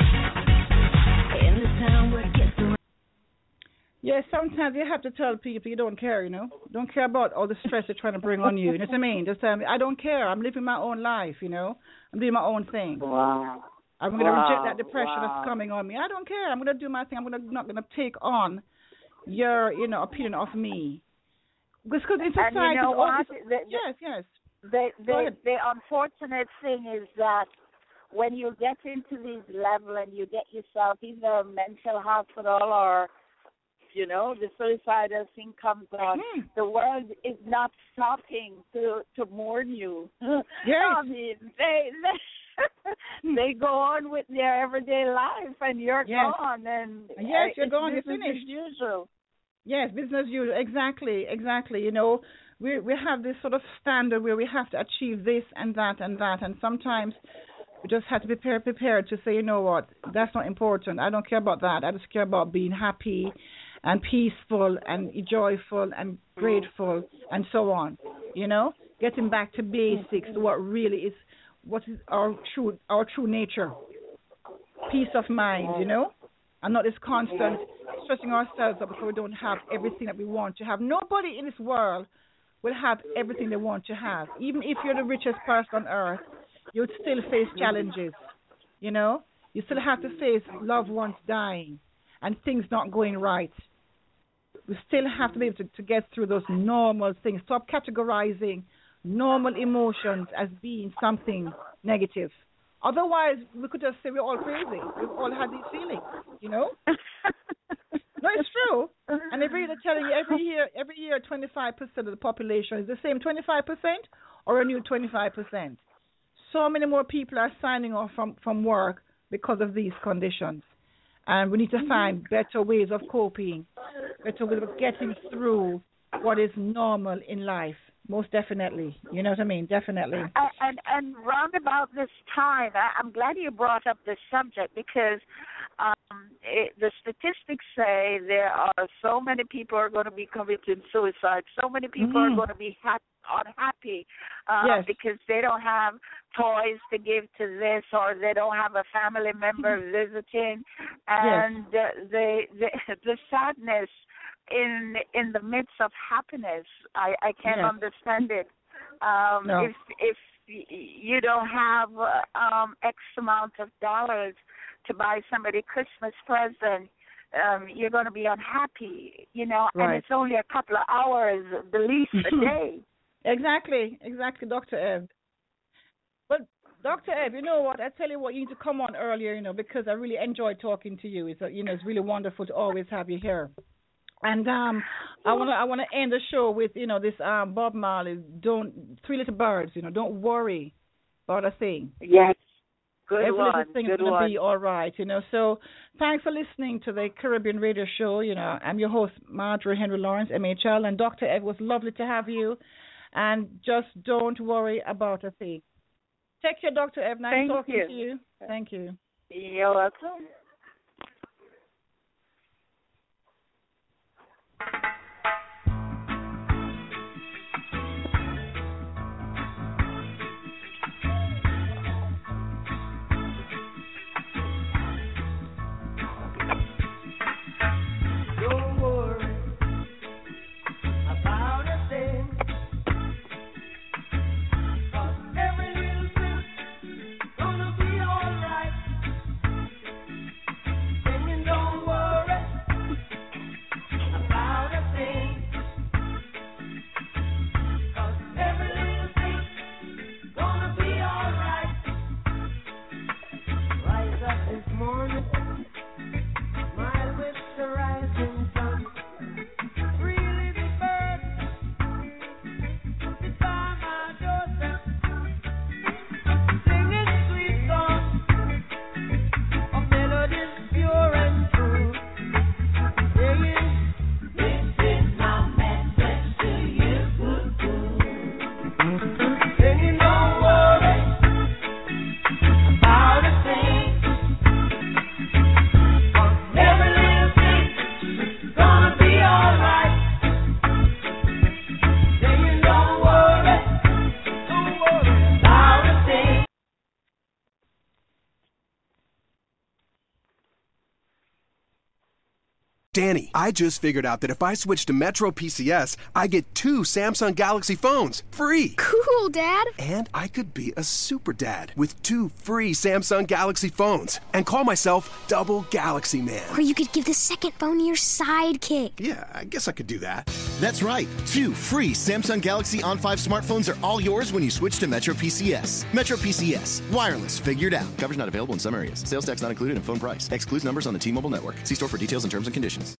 In this town where it gets around. Yes, sometimes you have to tell people you don't care, you know. Don't care about all the stress they're trying to bring on you. You know what I mean? Just tell me, I don't care. I'm living my own life, you know. I'm doing my own thing. Wow. I'm going to Wow, reject that depression wow. that's coming on me. I don't care. I'm going to do my thing. I'm gonna, not going to take on your, you know, opinion of me. Because in And society, you know all what? this- The, the, yes, yes. the, Go the, ahead. the unfortunate thing is that when you get into these level and you get yourself either a mental hospital or, you know, the suicidal thing comes on, Hmm. the world is not stopping to to mourn you. Yes. I mean, they they, they go on with their everyday life, and you're Yes. gone, and Yes, uh, you're it's gone, you're business finished. as usual. Yes, business as usual. Exactly, exactly. You know, we we have this sort of standard where we have to achieve this and that and that, and sometimes we just have to be prepared, prepared to say, you know what, that's not important. I don't care about that. I just care about being happy and peaceful and joyful and grateful and so on. You know, getting back to basics, what really is, what is our true our true nature. Peace of mind, you know, and not this constant stressing ourselves up because we don't have everything that we want to have. Nobody in this world will have everything they want to have. Even if you're the richest person on earth, you would still face challenges, you know. You still have to face loved ones dying and things not going right. We still have to be able to, to get through those normal things. Stop categorizing normal emotions as being something negative. Otherwise, we could just say we're all crazy. We've all had these feelings, you know. No, it's true. And every year they're telling you every year, every year, twenty-five percent of the population is the same twenty-five percent or a new twenty-five percent. So many more people are signing off from, from work because of these conditions. And we need to find better ways of coping, better ways of getting through what is normal in life. Most definitely. You know what I mean? Definitely. And, and, and round about this time, I, I'm glad you brought up this subject because um, it, the statistics say there are so many people are going to be committing suicide. So many people Mhm. are going to be ha- unhappy uh, Yes. because they don't have toys to give to this or they don't have a family member visiting. And uh, they, they, the sadness in in the midst of happiness, I, I can't Yes. understand it. Um, No. If if y- you don't have uh, um, X amount of dollars to buy somebody Christmas present, um, you're going to be unhappy, you know. Right. And it's only a couple of hours, the least a day. Exactly, exactly, Doctor Eve. But Doctor Eve, you know what? I tell you what, you need to come on earlier, you know, because I really enjoy talking to you. It's, uh, you know, it's really wonderful to always have you here. And um, I wanna I wanna end the show with, you know, this um Bob Marley. Don't Three Little Birds, you know. Don't worry about a thing. Yes. Good Every one. little thing Good is gonna one. be all right, you know. So thanks for listening to the Caribbean Radio Show. You know, I'm your host, Marjorie Henry Lawrence, M H L, and Doctor Eve. It was lovely to have you. And just don't worry about a thing. Take care, Doctor Eve. Nice Thank talking you. to you. Thank you. You're welcome. Danny, I just figured out that if I switch to Metro P C S, I get two Samsung Galaxy phones free. Cool, Dad. And I could be a super dad with two free Samsung Galaxy phones and call myself Double Galaxy Man. Or you could give the second phone to your sidekick. Yeah, I guess I could do that. That's right. Two free Samsung Galaxy On five smartphones are all yours when you switch to Metro P C S. Metro P C S. Wireless figured out. Coverage not available in some areas. Sales tax not included in phone price. Excludes numbers on the T-Mobile network. See store for details and terms and conditions.